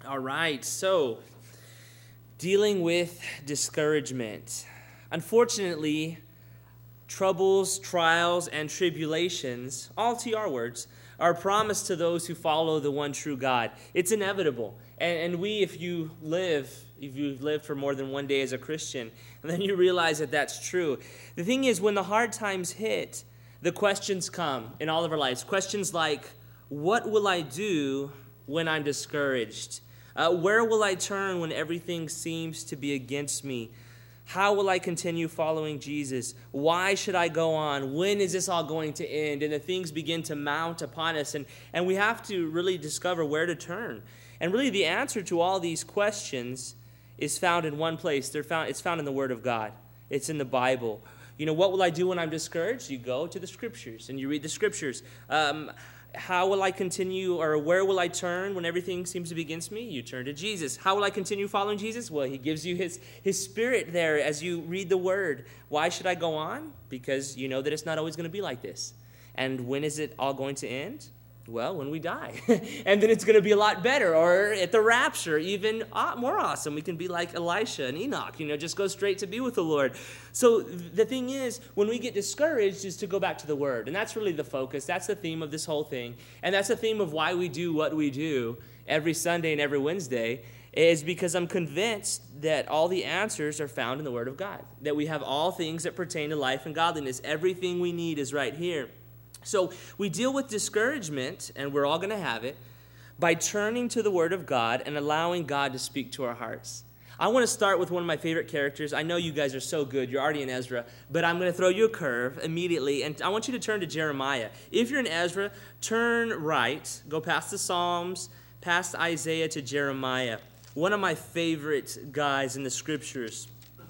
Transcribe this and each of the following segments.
All right, so dealing with discouragement. Unfortunately, troubles, trials, and tribulations, all TR words, are promised to those who follow the one true God. It's inevitable. And we, if you've lived for more than one day as a Christian, and then you realize that that's true. The thing is, when the hard times hit, the questions come in all of our lives. Questions like, what will I do when I'm discouraged? Where will I turn when everything seems to be against me? How will I continue following Jesus? Why should I go on? When is this all going to end? And the things begin to mount upon us, and we have to really discover where to turn. And really the answer to all these questions is found in one place. It's found in the Word of God. It's in the Bible. You know, what will I do when I'm discouraged? You go to the Scriptures and you read the Scriptures. How will I continue, or where will I turn when everything seems to be against me? You turn to Jesus. How will I continue following Jesus? Well, he gives you his Spirit there as you read the Word. Why should I go on? Because you know that it's not always going to be like this. And when is it all going to end? Well, when we die. And then it's going to be a lot better. Or at the rapture, even more awesome. We can be like Elisha and Enoch, just go straight to be with the Lord. So the thing is, when we get discouraged, is to go back to the Word. And that's really the focus. That's the theme of this whole thing. And that's the theme of why we do what we do every Sunday and every Wednesday, is because I'm convinced that all the answers are found in the Word of God. That we have all things that pertain to life and godliness. Everything we need is right here. So we deal with discouragement, and we're all going to have it, by turning to the Word of God and allowing God to speak to our hearts. I want to start with one of my favorite characters. I know you guys are so good. You're already in Ezra, but I'm going to throw you a curve immediately, and I want you to turn to Jeremiah. If you're in Ezra, turn right, go past the Psalms, past Isaiah to Jeremiah. One of my favorite guys in the Scriptures.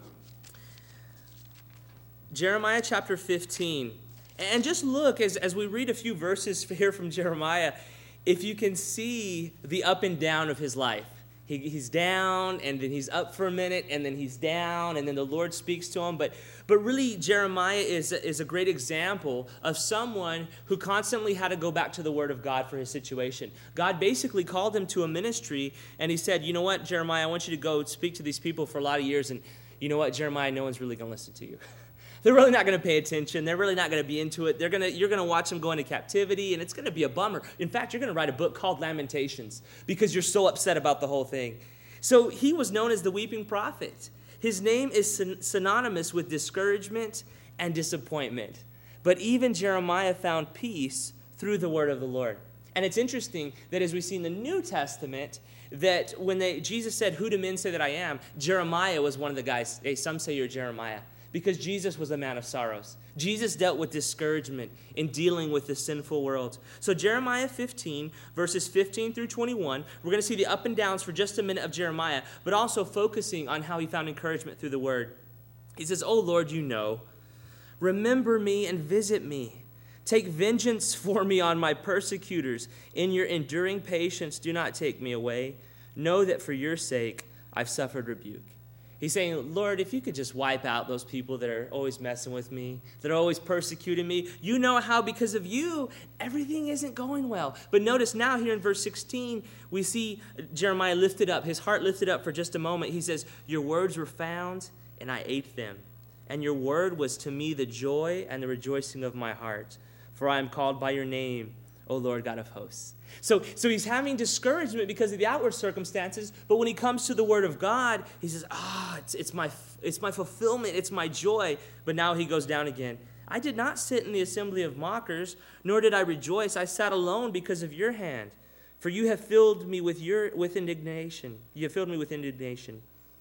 Jeremiah chapter 15. And just look, as we read a few verses here from Jeremiah, if you can see the up and down of his life. He's down, and then he's up for a minute, and then he's down, and then the Lord speaks to him. But really, Jeremiah is a great example of someone who constantly had to go back to the Word of God for his situation. God basically called him to a ministry, and he said, you know what, Jeremiah, I want you to go speak to these people for a lot of years, and you know what, Jeremiah, no one's really going to listen to you. They're really not going to pay attention. They're really not going to be into it. You're going to watch them go into captivity, and it's going to be a bummer. In fact, you're going to write a book called Lamentations because you're so upset about the whole thing. So he was known as the weeping prophet. His name is synonymous with discouragement and disappointment. But even Jeremiah found peace through the word of the Lord. And it's interesting that as we see in the New Testament, that when Jesus said, "Who do men say that I am?" Jeremiah was one of the guys. Hey, some say you're Jeremiah. Because Jesus was a man of sorrows. Jesus dealt with discouragement in dealing with the sinful world. So Jeremiah 15, verses 15 through 21, we're going to see the up and downs for just a minute of Jeremiah, but also focusing on how he found encouragement through the word. He says, "O Lord, you know, remember me and visit me. Take vengeance for me on my persecutors. In your enduring patience, do not take me away. Know that for your sake I've suffered rebuke." He's saying, Lord, if you could just wipe out those people that are always messing with me, that are always persecuting me. You know how because of you, everything isn't going well. But notice now here in verse 16, we see Jeremiah lifted up, his heart lifted up for just a moment. He says, your words were found, and I ate them. And your word was to me the joy and the rejoicing of my heart. For I am called by your name, O Lord God of hosts. So he's having discouragement because of the outward circumstances, but when he comes to the word of God, he says, it's my fulfillment, it's my joy. But now he goes down again. I did not sit in the assembly of mockers, nor did I rejoice. I sat alone because of your hand. For you have filled me with indignation. You have filled me with indignation.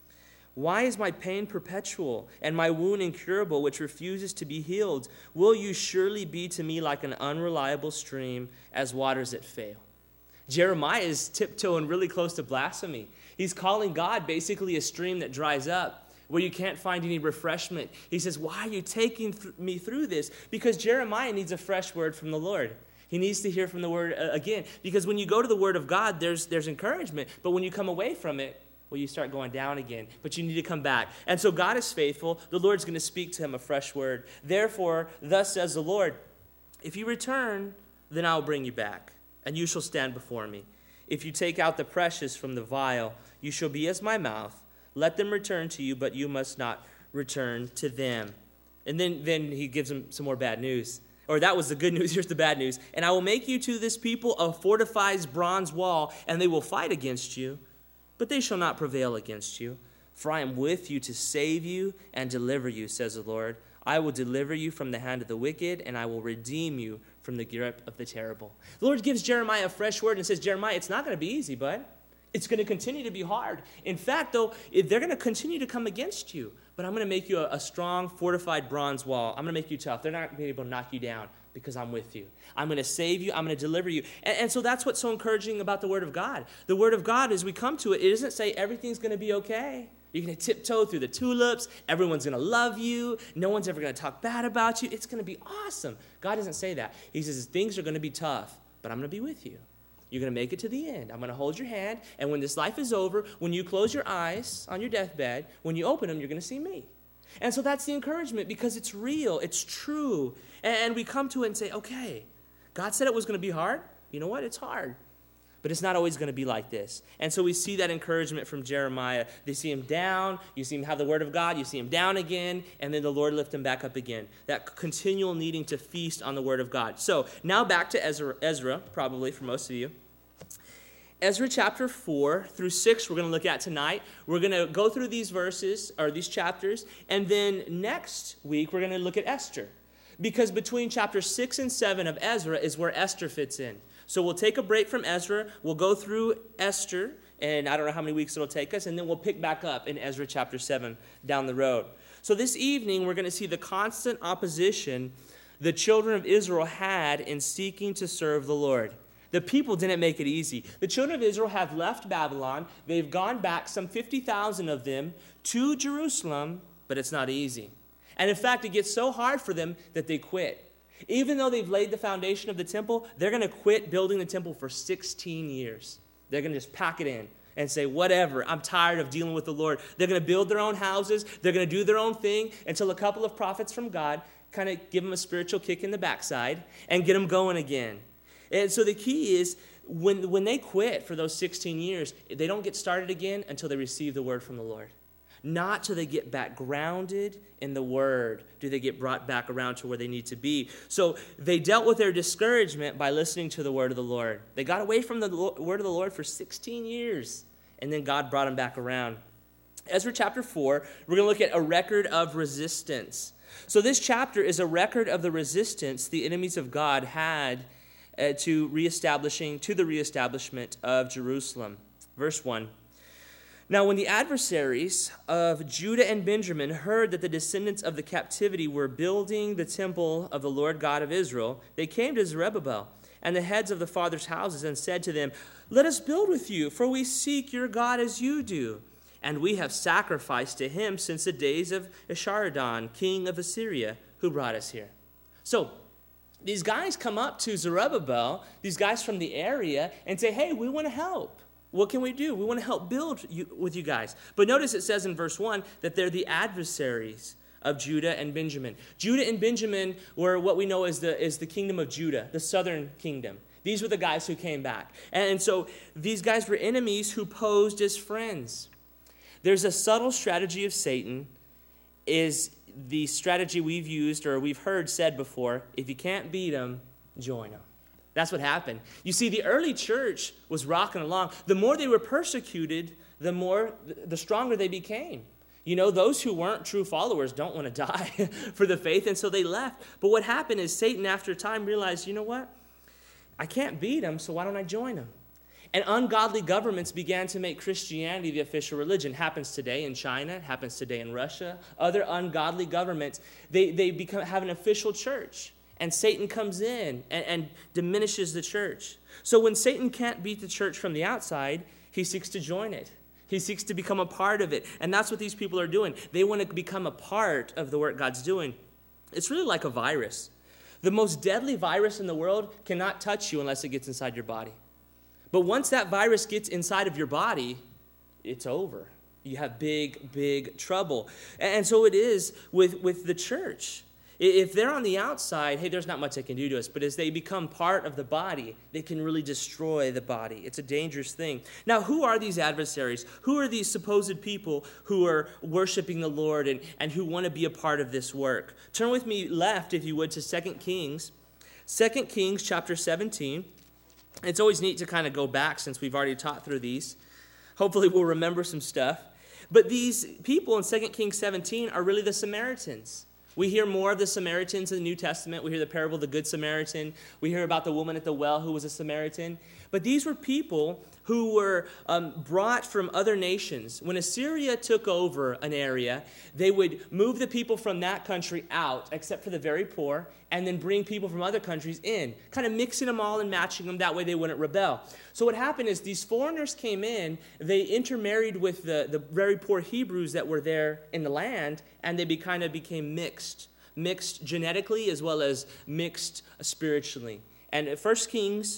Why is my pain perpetual and my wound incurable, which refuses to be healed? Will you surely be to me like an unreliable stream, as waters that fail? Jeremiah is tiptoeing really close to blasphemy. He's calling God basically a stream that dries up, where you can't find any refreshment. He says, why are you taking me through this? Because Jeremiah needs a fresh word from the Lord. He needs to hear from the word again. Because when you go to the word of God, there's encouragement. But when you come away from it, well, you start going down again, but you need to come back. And so God is faithful. The Lord's going to speak to him a fresh word. Therefore, thus says the Lord, if you return, then I will bring you back, and you shall stand before me. If you take out the precious from the vial, you shall be as my mouth. Let them return to you, but you must not return to them. And then he gives them some more bad news. Or that was the good news, here's the bad news. And I will make you to this people a fortified bronze wall, and they will fight against you, but they shall not prevail against you. For I am with you to save you and deliver you, says the Lord. I will deliver you from the hand of the wicked, and I will redeem you from the grip of the terrible. The Lord gives Jeremiah a fresh word and says, Jeremiah, it's not going to be easy, bud. It's going to continue to be hard. In fact, though, they're going to continue to come against you. But I'm going to make you a strong, fortified bronze wall. I'm going to make you tough. They're not going to be able to knock you down because I'm with you. I'm going to save you. I'm going to deliver you. And so that's what's so encouraging about the Word of God. The Word of God, as we come to it, it doesn't say everything's going to be okay. You're going to tiptoe through the tulips. Everyone's going to love you. No one's ever going to talk bad about you. It's going to be awesome. God doesn't say that. He says things are going to be tough, but I'm going to be with you. You're going to make it to the end. I'm going to hold your hand. And when this life is over, when you close your eyes on your deathbed, when you open them, you're going to see me. And so that's the encouragement because it's real. It's true. And we come to it and say, okay, God said it was going to be hard. You know what? It's hard. But it's not always going to be like this. And so we see that encouragement from Jeremiah. They see him down. You see him have the word of God. You see him down again. And then the Lord lift him back up again. That continual needing to feast on the word of God. So now back to Ezra, probably for most of you. Ezra chapter 4 through 6 we're going to look at tonight. We're going to go through these verses, or these chapters, and then next week we're going to look at Esther. Because between chapter 6 and 7 of Ezra is where Esther fits in. So we'll take a break from Ezra, we'll go through Esther, and I don't know how many weeks it'll take us, and then we'll pick back up in Ezra chapter 7 down the road. So this evening we're going to see the constant opposition the children of Israel had in seeking to serve the Lord. The people didn't make it easy. The children of Israel have left Babylon. They've gone back, some 50,000 of them, to Jerusalem, but it's not easy. And in fact, it gets so hard for them that they quit. Even though they've laid the foundation of the temple, they're going to quit building the temple for 16 years. They're going to just pack it in and say, whatever, I'm tired of dealing with the Lord. They're going to build their own houses. They're going to do their own thing until a couple of prophets from God kind of give them a spiritual kick in the backside and get them going again. And so the key is when they quit for those 16 years, they don't get started again until they receive the word from the Lord. Not till they get back grounded in the word do they get brought back around to where they need to be. So they dealt with their discouragement by listening to the word of the Lord. They got away from the word of the Lord for 16 years, and then God brought them back around. Ezra chapter 4, we're going to look at a record of resistance. So this chapter is a record of the resistance the enemies of God had to the reestablishment of Jerusalem. Verse 1. Now when the adversaries of Judah and Benjamin heard that the descendants of the captivity were building the temple of the Lord God of Israel, they came to Zerubbabel and the heads of the fathers' houses and said to them, "Let us build with you, for we seek your God as you do. And we have sacrificed to him since the days of Esarhaddon, king of Assyria, who brought us here." So these guys come up to Zerubbabel, these guys from the area, and say, hey, we want to help. What can we do? We want to help build with you guys. But notice it says in verse 1 that they're the adversaries of Judah and Benjamin. Judah and Benjamin were what we know as the kingdom of Judah, the southern kingdom. These were the guys who came back. And so these guys were enemies who posed as friends. There's a subtle strategy of Satan, is the strategy we've used or we've heard said before: if you can't beat them, join them. That's what happened. You see, the early church was rocking along. The more they were persecuted, the stronger they became. You know, those who weren't true followers don't want to die for the faith, and so they left. But what happened is Satan, after a time, realized, you know what? I can't beat them, so why don't I join them? And ungodly governments began to make Christianity the official religion. Happens today in China, happens today in Russia. Other ungodly governments, they have an official church. And Satan comes in and diminishes the church. So when Satan can't beat the church from the outside, he seeks to join it. He seeks to become a part of it. And that's what these people are doing. They want to become a part of the work God's doing. It's really like a virus. The most deadly virus in the world cannot touch you unless it gets inside your body. But once that virus gets inside of your body, it's over. You have big, big trouble. And so it is with the church. If they're on the outside, hey, there's not much they can do to us. But as they become part of the body, they can really destroy the body. It's a dangerous thing. Now, who are these adversaries? Who are these supposed people who are worshiping the Lord and who want to be a part of this work? Turn with me left, if you would, to 2 Kings. 2 Kings chapter 17. It's always neat to kind of go back since we've already taught through these. Hopefully we'll remember some stuff. But these people in 2 Kings 17 are really the Samaritans. We hear more of the Samaritans in the New Testament. We hear the parable of the Good Samaritan. We hear about the woman at the well who was a Samaritan. But these were people who were brought from other nations. When Assyria took over an area, they would move the people from that country out, except for the very poor, and then bring people from other countries in, kind of mixing them all and matching them. That way they wouldn't rebel. So what happened is these foreigners came in, they intermarried with the very poor Hebrews that were there in the land, and they kind of became mixed genetically as well as mixed spiritually. And 2 Kings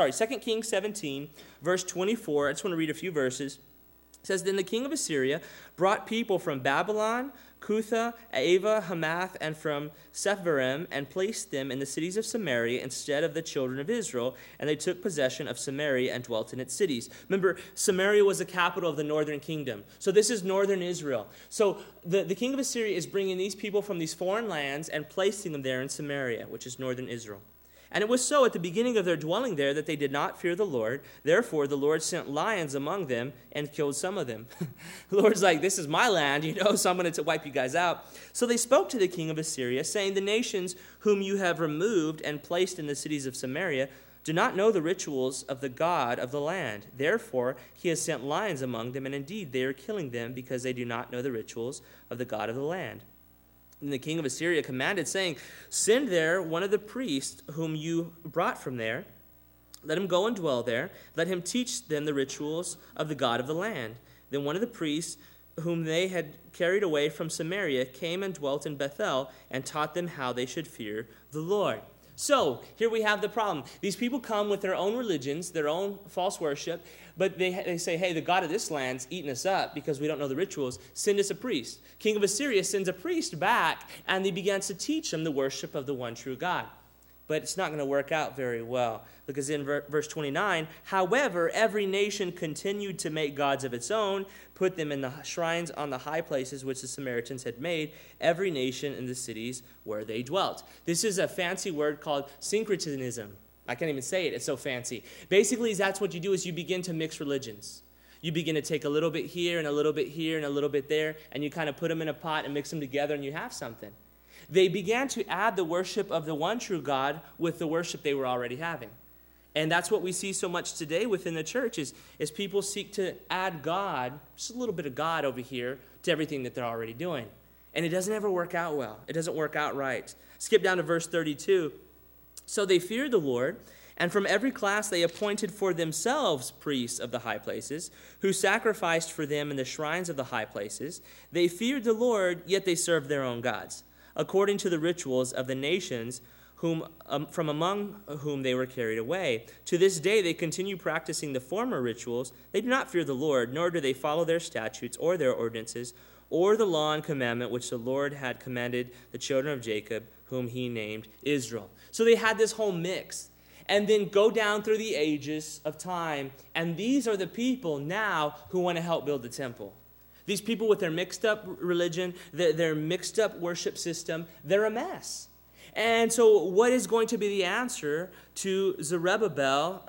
17, verse 24, I just want to read a few verses. It says, Then the king of Assyria brought people from Babylon, Cutha, Ava, Hamath, and from Sepharvaim, and placed them in the cities of Samaria instead of the children of Israel, and they took possession of Samaria and dwelt in its cities. Remember, Samaria was the capital of the northern kingdom. So this is northern Israel. So the king of Assyria is bringing these people from these foreign lands and placing them there in Samaria, which is northern Israel. And it was so at the beginning of their dwelling there that they did not fear the Lord. Therefore, the Lord sent lions among them and killed some of them. The Lord's like, this is my land, so I'm going to wipe you guys out. So they spoke to the king of Assyria, saying, The nations whom you have removed and placed in the cities of Samaria do not know the rituals of the God of the land. Therefore, he has sent lions among them, and indeed they are killing them because they do not know the rituals of the God of the land. And the king of Assyria commanded, saying, Send there one of the priests whom you brought from there. Let him go and dwell there. Let him teach them the rituals of the God of the land. Then one of the priests whom they had carried away from Samaria came and dwelt in Bethel and taught them how they should fear the Lord. So, here we have the problem. These people come with their own religions, their own false worship, but they say, hey, the God of this land's eating us up because we don't know the rituals. Send us a priest. King of Assyria sends a priest back, and he begins to teach them the worship of the one true God. But it's not going to work out very well, because in verse 29, however, every nation continued to make gods of its own, put them in the shrines on the high places which the Samaritans had made, every nation in the cities where they dwelt. This is a fancy word called syncretism. I can't even say it. It's so fancy. Basically, that's what you do is you begin to mix religions. You begin to take a little bit here and a little bit here and a little bit there, and you kind of put them in a pot and mix them together, and you have something. They began to add the worship of the one true God with the worship they were already having. And that's what we see so much today within the church is people seek to add God, just a little bit of God over here, to everything that they're already doing. And it doesn't ever work out well. It doesn't work out right. Skip down to verse 32. So they feared the Lord, and from every class they appointed for themselves priests of the high places, who sacrificed for them in the shrines of the high places. They feared the Lord, yet they served their own gods, according to the rituals of the nations from among whom they were carried away. To this day they continue practicing the former rituals. They do not fear the Lord, nor do they follow their statutes or their ordinances, or the law and commandment which the Lord had commanded the children of Jacob, whom he named Israel. So they had this whole mix. And then go down through the ages of time, and these are the people now who want to help build the temple. These people with their mixed up religion, their mixed up worship system, they're a mess. And so what is going to be the answer to Zerubbabel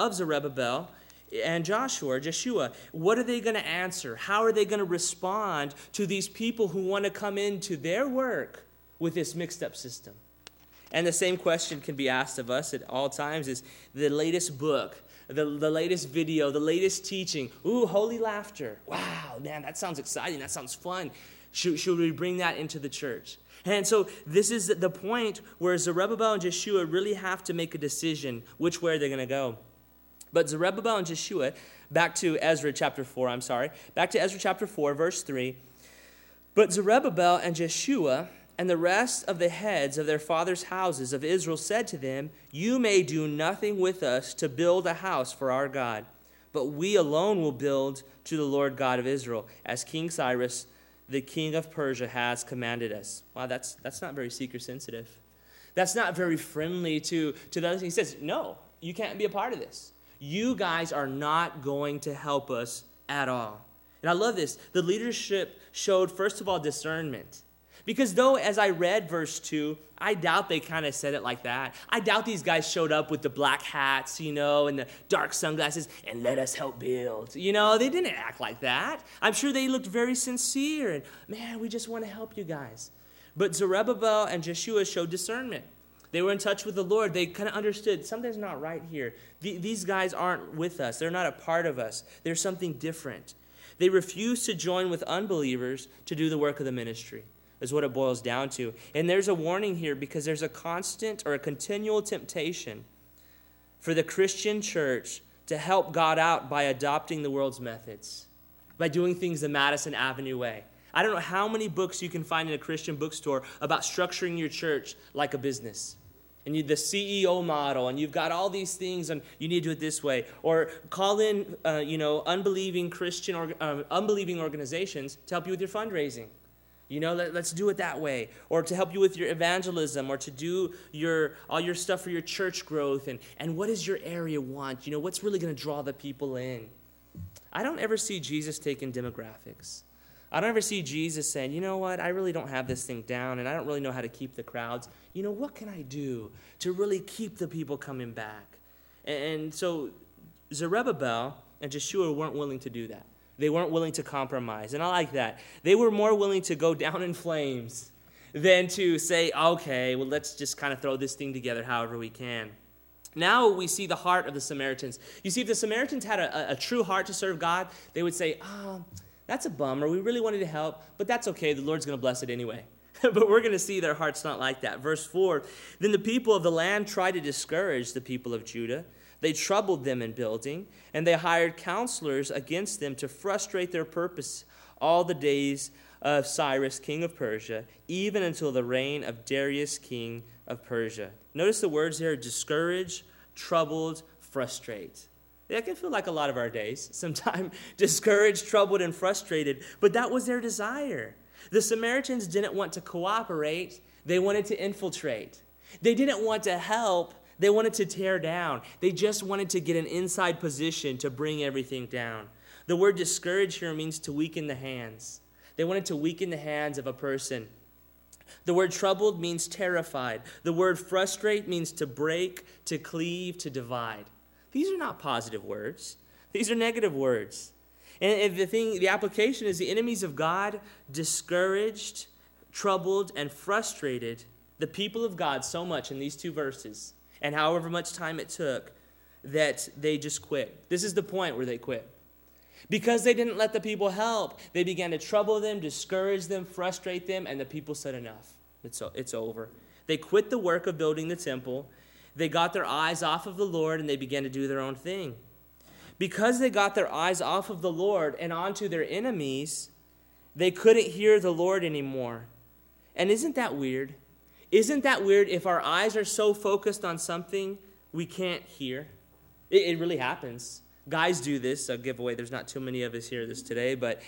and Joshua? What are they going to answer? How are they going to respond to these people who want to come into their work with this mixed up system? And the same question can be asked of us at all times is the latest book, the latest video, the latest teaching. Ooh, holy laughter. Wow, man, that sounds exciting. That sounds fun. Should we bring that into the church? And so this is the point where Zerubbabel and Joshua really have to make a decision which way they're going to go. But Zerubbabel and Joshua, back to Ezra chapter 4, verse 3. But Zerubbabel and Joshua and the rest of the heads of their fathers' houses of Israel said to them, You may do nothing with us to build a house for our God, but we alone will build to the Lord God of Israel, as King Cyrus the king of Persia has commanded us. Wow, that's not very seeker sensitive. That's not very friendly to those. He says, no, you can't be a part of this. You guys are not going to help us at all. And I love this. The leadership showed, first of all, discernment. Because though, as I read verse 2, I doubt they kind of said it like that. I doubt these guys showed up with the black hats, and the dark sunglasses, and let us help build. They didn't act like that. I'm sure they looked very sincere, and man, we just want to help you guys. But Zerubbabel and Jeshua showed discernment. They were in touch with the Lord. They kind of understood something's not right here. These guys aren't with us. They're not a part of us. There's something different. They refused to join with unbelievers to do the work of the ministry, is what it boils down to. And there's a warning here because there's a constant or a continual temptation for the Christian church to help God out by adopting the world's methods, by doing things the Madison Avenue way. I don't know how many books you can find in a Christian bookstore about structuring your church like a business. And the CEO model, and you've got all these things, and you need to do it this way. Or call in, unbelieving unbelieving organizations to help you with your fundraising. Let's do it that way. Or to help you with your evangelism, or to do all your stuff for your church growth. And what does your area want? What's really going to draw the people in? I don't ever see Jesus taking demographics. I don't ever see Jesus saying, you know what, I really don't have this thing down, and I don't really know how to keep the crowds. What can I do to really keep the people coming back? And so Zerubbabel and Jeshua weren't willing to do that. They weren't willing to compromise, and I like that. They were more willing to go down in flames than to say, okay, well, let's just kind of throw this thing together however we can. Now we see the heart of the Samaritans. You see, if the Samaritans had a true heart to serve God, they would say, that's a bummer. We really wanted to help, but that's okay. The Lord's going to bless it anyway. But we're going to see their heart's not like that. Verse 4, then the people of the land tried to discourage the people of Judah. They troubled them in building, and they hired counselors against them to frustrate their purpose all the days of Cyrus, king of Persia, even until the reign of Darius, king of Persia. Notice the words here, discourage, troubled, frustrate. That can feel like a lot of our days, sometimes discouraged, troubled, and frustrated, but that was their desire. The Samaritans didn't want to cooperate. They wanted to infiltrate. They didn't want to help. They wanted to tear down. They just wanted to get an inside position to bring everything down. The word discourage here means to weaken the hands. They wanted to weaken the hands of a person. The word troubled means terrified. The word frustrate means to break, to cleave, to divide. These are not positive words. These are negative words. And the application is the enemies of God discouraged, troubled, and frustrated the people of God so much in these two verses, and however much time it took, that they just quit. This is the point where they quit. Because they didn't let the people help, they began to trouble them, discourage them, frustrate them, and the people said enough. It's over. They quit the work of building the temple. They got their eyes off of the Lord, and they began to do their own thing. Because they got their eyes off of the Lord and onto their enemies, they couldn't hear the Lord anymore. And isn't that weird? Isn't that weird if our eyes are so focused on something we can't hear? It really happens. Guys do this. I'll give away. There's not too many of us here today, but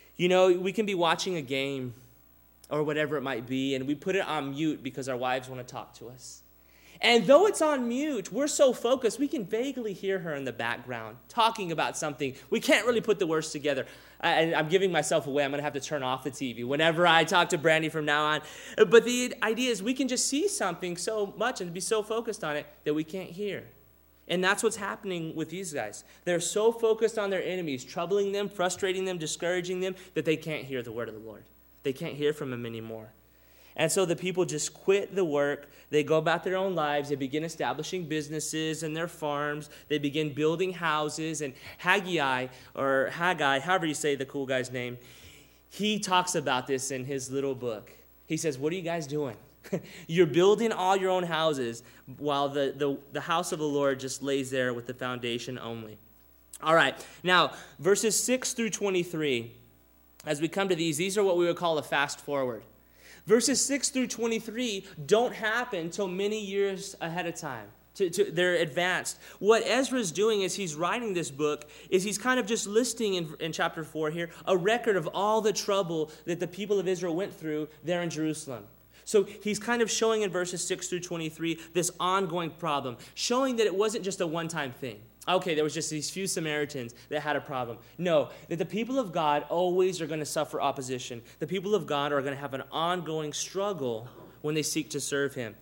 we can be watching a game or whatever it might be, and we put it on mute because our wives want to talk to us. And though it's on mute, we're so focused, we can vaguely hear her in the background talking about something. We can't really put the words together. I'm giving myself away. I'm going to have to turn off the TV whenever I talk to Brandy from now on. But the idea is we can just see something so much and be so focused on it that we can't hear. And that's what's happening with these guys. They're so focused on their enemies, troubling them, frustrating them, discouraging them, that they can't hear the word of the Lord. They can't hear from him anymore. And so the people just quit the work. They go about their own lives. They begin establishing businesses and their farms. They begin building houses. And Haggai, however you say the cool guy's name, he talks about this in his little book. He says, what are you guys doing? You're building all your own houses while the house of the Lord just lays there with the foundation only. All right, now verses 6 through 23, as we come to these are what we would call a fast forward. Verses 6 through 23 don't happen until many years ahead of time. They're advanced. What Ezra's doing as he's writing this book is he's kind of just listing in chapter 4 here a record of all the trouble that the people of Israel went through there in Jerusalem. So he's kind of showing in verses 6 through 23 this ongoing problem, showing that it wasn't just a one-time thing. Okay, there was just these few Samaritans that had a problem. No, that the people of God always are going to suffer opposition. The people of God are going to have an ongoing struggle when they seek to serve him.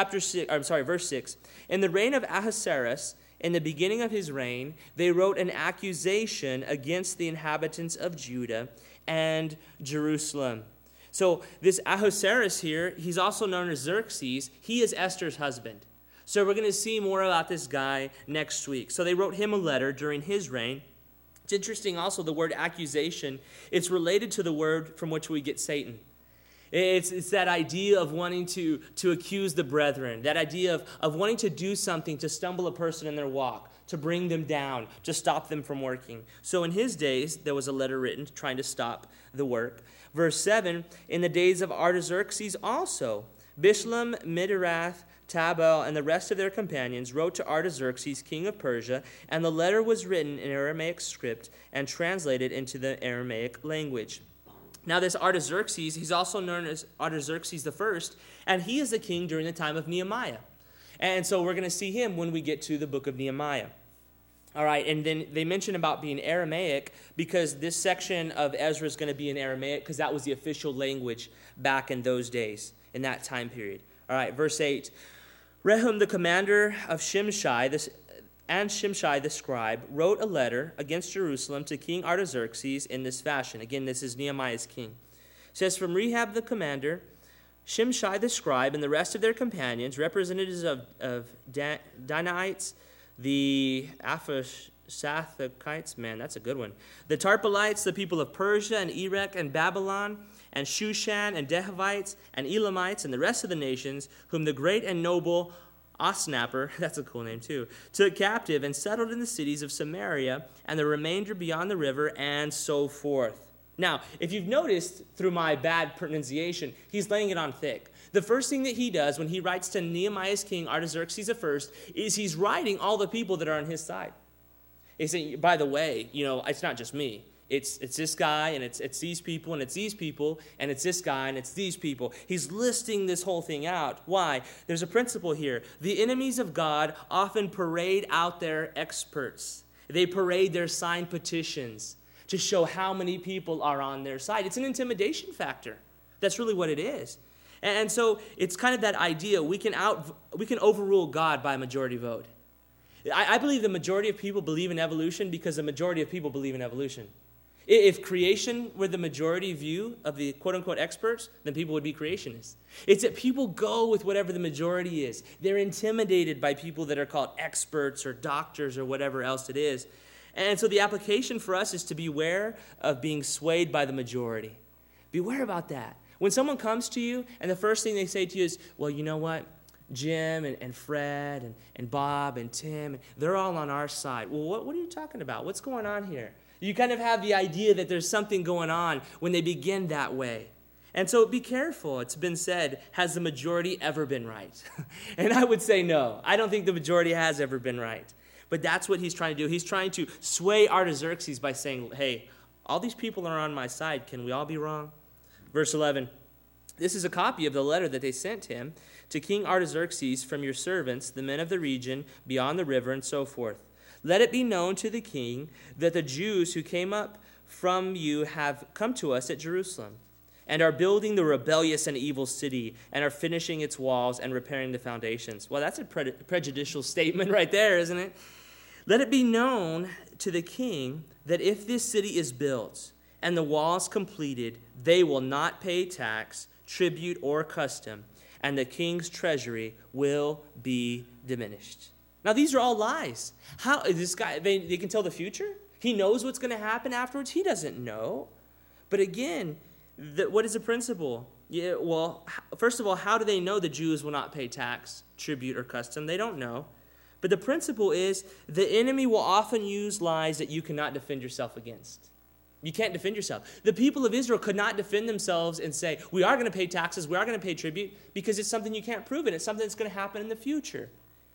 Verse 6. In the reign of Ahasuerus, in the beginning of his reign, they wrote an accusation against the inhabitants of Judah and Jerusalem. So this Ahasuerus here, he's also known as Xerxes. He is Esther's husband. So we're going to see more about this guy next week. So they wrote him a letter during his reign. It's interesting also, the word accusation, it's related to the word from which we get Satan. It's that idea of wanting to accuse the brethren, that idea of wanting to do something to stumble a person in their walk, to bring them down, to stop them from working. So in his days, there was a letter written trying to stop the work. Verse 7, in the days of Artaxerxes also, Bishlam, Midirath, Tabel, and the rest of their companions wrote to Artaxerxes, king of Persia, and the letter was written in Aramaic script and translated into the Aramaic language. Now this Artaxerxes, he's also known as Artaxerxes I, and he is the king during the time of Nehemiah. And so we're going to see him when we get to the book of Nehemiah. All right, and then they mention about being Aramaic because this section of Ezra is going to be in Aramaic because that was the official language back in those days, in that time period. All right, verse 8. Rehum, the commander of Shimshai, and Shimshai the scribe, wrote a letter against Jerusalem to King Artaxerxes in this fashion. Again, this is Nehemiah's king. It says, from Rehab the commander, Shimshai the scribe, and the rest of their companions, representatives of Danites, the Aphasathites, man, that's a good one, the Tarpelites, the people of Persia and Erech and Babylon, and Shushan and Dehavites and Elamites and the rest of the nations, whom the great and noble Osnapper, that's a cool name too, took captive and settled in the cities of Samaria and the remainder beyond the river, and so forth. Now, if you've noticed through my bad pronunciation, he's laying it on thick. The first thing that he does when he writes to Nehemiah's king, Artaxerxes I, is he's writing all the people that are on his side. He's saying, by the way, it's not just me. It's this guy, and it's these people, and it's these people, and it's this guy, and it's these people. He's listing this whole thing out. Why? There's a principle here. The enemies of God often parade out their experts. They parade their signed petitions to show how many people are on their side. It's an intimidation factor. That's really what it is. And so it's kind of that idea, we can overrule God by a majority vote. I believe the majority of people believe in evolution because the majority of people believe in evolution. If creation were the majority view of the quote-unquote experts, then people would be creationists. It's that people go with whatever the majority is. They're intimidated by people that are called experts or doctors or whatever else it is. And so the application for us is to beware of being swayed by the majority. Beware about that. When someone comes to you and the first thing they say to you is, well, you know what? Jim and Fred and Bob and Tim, they're all on our side. Well, what are you talking about? What's going on here? You kind of have the idea that there's something going on when they begin that way. And so be careful. It's been said, has the majority ever been right? And I would say no. I don't think the majority has ever been right. But that's what he's trying to do. He's trying to sway Artaxerxes by saying, hey, all these people are on my side. Can we all be wrong? Verse 11, this is a copy of the letter that they sent him to King Artaxerxes from your servants, the men of the region, beyond the river, and so forth. Let it be known to the king that the Jews who came up from you have come to us at Jerusalem and are building the rebellious and evil city and are finishing its walls and repairing the foundations. Well, that's a prejudicial statement right there, isn't it? Let it be known to the king that if this city is built and the walls completed, they will not pay tax, tribute, or custom, and the king's treasury will be diminished. Now, these are all lies. How this guy, they can tell the future? He knows what's going to happen afterwards? He doesn't know. But again, what is the principle? Yeah, well, first of all, how do they know the Jews will not pay tax, tribute, or custom? They don't know. But the principle is the enemy will often use lies that you cannot defend yourself against. You can't defend yourself. The people of Israel could not defend themselves and say, we are going to pay taxes, we are going to pay tribute, because it's something you can't prove, and it's something that's going to happen in the future.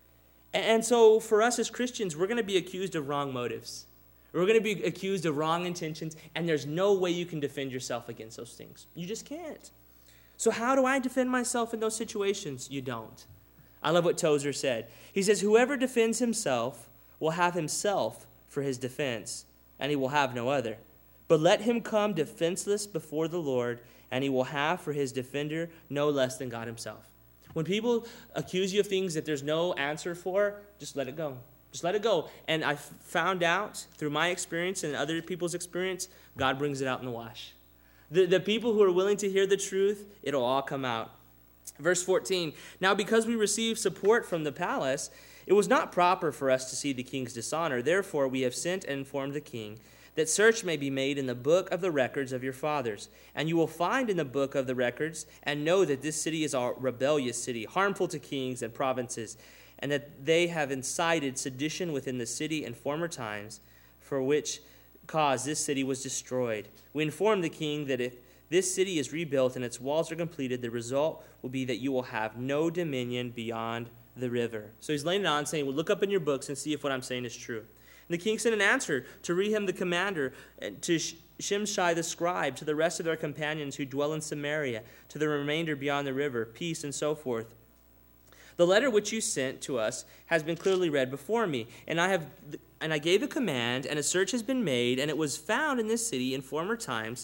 And so for us as Christians, we're going to be accused of wrong motives. We're going to be accused of wrong intentions, and there's no way you can defend yourself against those things. You just can't. So how do I defend myself in those situations? You don't. I love what Tozer said. He says, whoever defends himself will have himself for his defense, and he will have no other. But let him come defenseless before the Lord, and he will have for his defender no less than God himself. When people accuse you of things that there's no answer for, just let it go. Just let it go. And I found out through my experience and other people's experience, God brings it out in the wash. The people who are willing to hear the truth, it'll all come out. Verse 14, now because we received support from the palace, it was not proper for us to see the king's dishonor. Therefore, we have sent and informed the king that search may be made in the book of the records of your fathers. And you will find in the book of the records and know that this city is a rebellious city, harmful to kings and provinces, and that they have incited sedition within the city in former times, for which cause this city was destroyed. We inform the king that if this city is rebuilt and its walls are completed, the result will be that you will have no dominion beyond the river. So he's laying it on, saying, well, look up in your books and see if what I'm saying is true. And the king sent an answer to Rehem the commander, to Shimshai the scribe, to the rest of their companions who dwell in Samaria, to the remainder beyond the river, peace and so forth. The letter which you sent to us has been clearly read before me, and I gave a command, and a search has been made, and it was found in this city in former times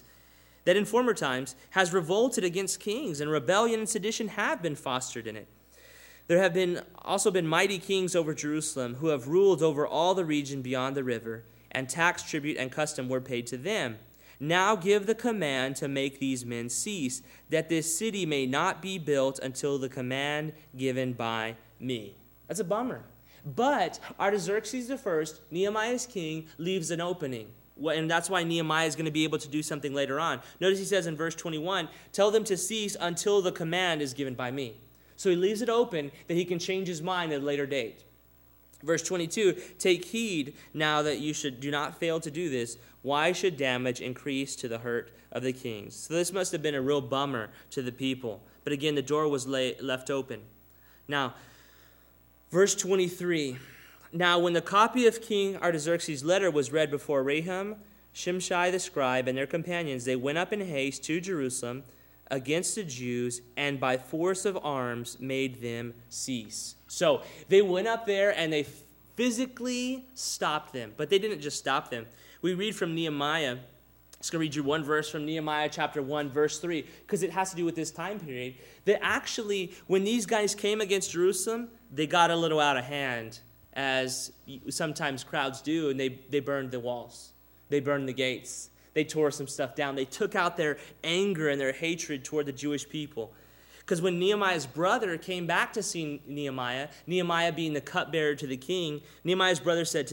has revolted against kings, and rebellion and sedition have been fostered in it. There have also been mighty kings over Jerusalem who have ruled over all the region beyond the river, and tax, tribute, and custom were paid to them. Now give the command to make these men cease, that this city may not be built until the command given by me. That's a bummer. But Artaxerxes I, Nehemiah's king, leaves an opening. And that's why Nehemiah is going to be able to do something later on. Notice he says in verse 21, tell them to cease until the command is given by me. So he leaves it open that he can change his mind at a later date. Verse 22, take heed now that you do not fail to do this. Why should damage increase to the hurt of the kings? So this must have been a real bummer to the people. But again, the door was left open. Now, verse 23, now when the copy of King Artaxerxes' letter was read before Rehem, Shimshai the scribe, and their companions, they went up in haste to Jerusalem against the Jews, and by force of arms made them cease. So they went up there and they physically stopped them. But they didn't just stop them. We read from Nehemiah. I'm just going to read you one verse from Nehemiah chapter 1, verse 3, because it has to do with this time period. That actually, when these guys came against Jerusalem, they got a little out of hand, as sometimes crowds do, and they burned the walls. They burned the gates. They tore some stuff down. They took out their anger and their hatred toward the Jewish people. Because when Nehemiah's brother came back to see Nehemiah being the cupbearer to the king, Nehemiah's brother said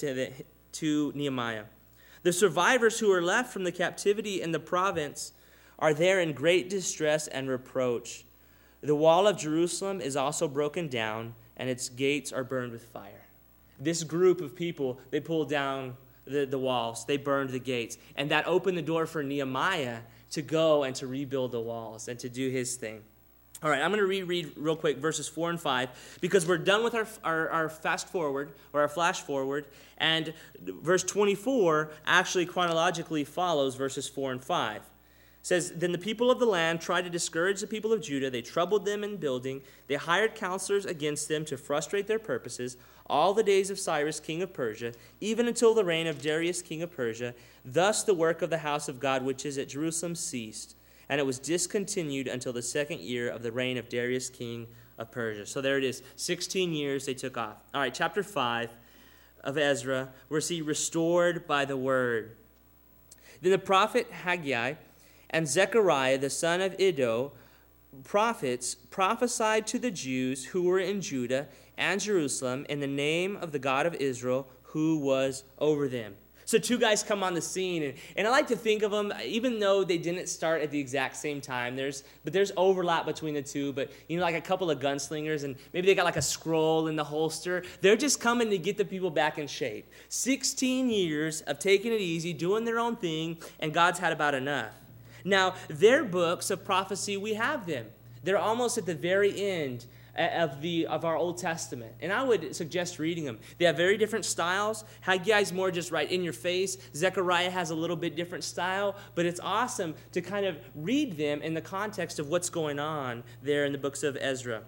to Nehemiah, the survivors who are left from the captivity in the province are there in great distress and reproach. The wall of Jerusalem is also broken down, and its gates are burned with fire. This group of people, they pulled down the walls. They burned the gates. And that opened the door for Nehemiah to go and to rebuild the walls and to do his thing. All right, I'm going to reread real quick verses 4 and 5 because we're done with our fast forward or our flash forward. And verse 24 actually chronologically follows verses 4 and 5. It says, then the people of the land tried to discourage the people of Judah. They troubled them in building. They hired counselors against them to frustrate their purposes all the days of Cyrus, king of Persia, even until the reign of Darius, king of Persia. Thus the work of the house of God, which is at Jerusalem, ceased, and it was discontinued until the second year of the reign of Darius, king of Persia. So there it is. 16 years they took off. All right, chapter 5 of Ezra, we're seeing restored by the word. Then the prophet Haggai and Zechariah, the son of Iddo, prophets, prophesied to the Jews who were in Judah and Jerusalem in the name of the God of Israel, who was over them. So two guys come on the scene, and I like to think of them, even though they didn't start at the exact same time. There's overlap between the two, but like a couple of gunslingers, and maybe they got like a scroll in the holster. They're just coming to get the people back in shape. 16 years of taking it easy, doing their own thing, and God's had about enough. Now, their books of prophecy, we have them. They're almost at the very end of our Old Testament. And I would suggest reading them. They have very different styles. Haggai's more just right in your face. Zechariah has a little bit different style, but it's awesome to kind of read them in the context of what's going on there in the book of Ezra.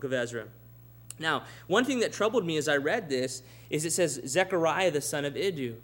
Now, one thing that troubled me as I read this is it says Zechariah the son of Iddo.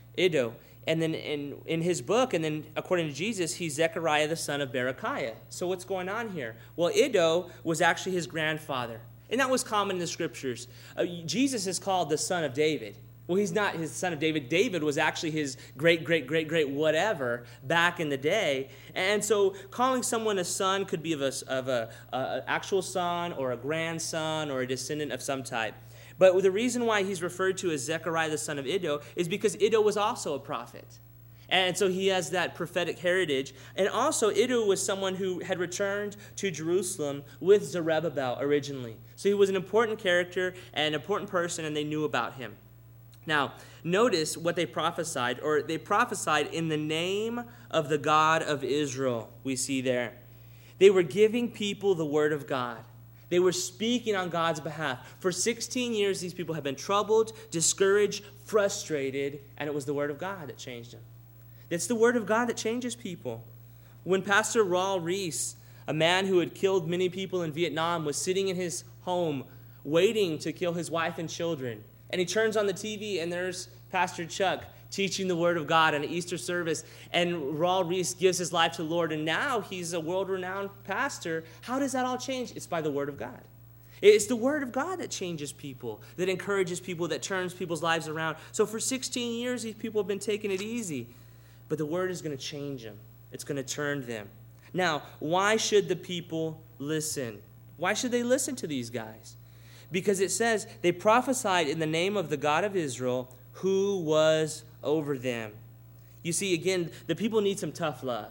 And then in his book, and then according to Jesus, he's Zechariah the son of Berechiah. So what's going on here? Well, Iddo was actually his grandfather. And that was common in the scriptures. Jesus is called the son of David. Well, he's not his son of David. David was actually his great whatever back in the day. And so calling someone a son could be of a actual son or a grandson or a descendant of some type. But the reason why he's referred to as Zechariah the son of Iddo is because Iddo was also a prophet. And so he has that prophetic heritage. And also Iddo was someone who had returned to Jerusalem with Zerubbabel originally. So he was an important character and an important person, and they knew about him. Now, notice what they prophesied, or they prophesied in the name of the God of Israel, we see there. They were giving people the word of God. They were speaking on God's behalf. For 16 years, these people have been troubled, discouraged, frustrated, and it was the word of God that changed them. It's the word of God that changes people. When Pastor Raul Reese, a man who had killed many people in Vietnam, was sitting in his home waiting to kill his wife and children, and he turns on the TV, and there's Pastor Chuck teaching the word of God in an Easter service, and Raul Reese gives his life to the Lord, and now he's a world-renowned pastor. How does that all change? It's by the word of God. It's the word of God that changes people, that encourages people, that turns people's lives around. So for 16 years, these people have been taking it easy, but the word is going to change them. It's going to turn them. Now, why should the people listen? Why should they listen to these guys? Because it says they prophesied in the name of the God of Israel who was over them. You see, again, the people need some tough love.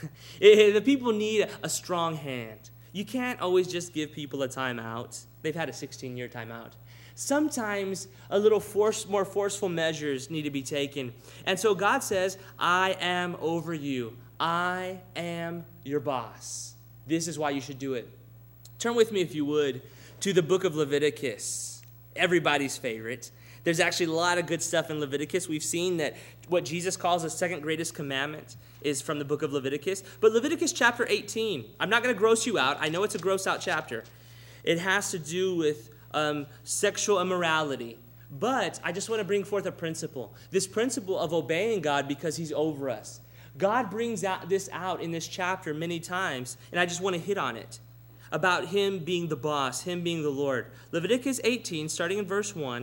The people need a strong hand. You can't always just give people a timeout. They've had a 16-year timeout. Sometimes a little more forceful measures need to be taken. And so God says, I am over you. I am your boss. This is why you should do it. Turn with me, if you would, to the book of Leviticus, everybody's favorite. There's actually a lot of good stuff in Leviticus. We've seen that what Jesus calls the second greatest commandment is from the book of Leviticus. But Leviticus chapter 18, I'm not going to gross you out. I know it's a gross out chapter. It has to do with sexual immorality. But I just want to bring forth a principle. This principle of obeying God because he's over us. God brings this out in this chapter many times, and I just want to hit on it. About him being the boss, him being the Lord. Leviticus 18, starting in verse 1.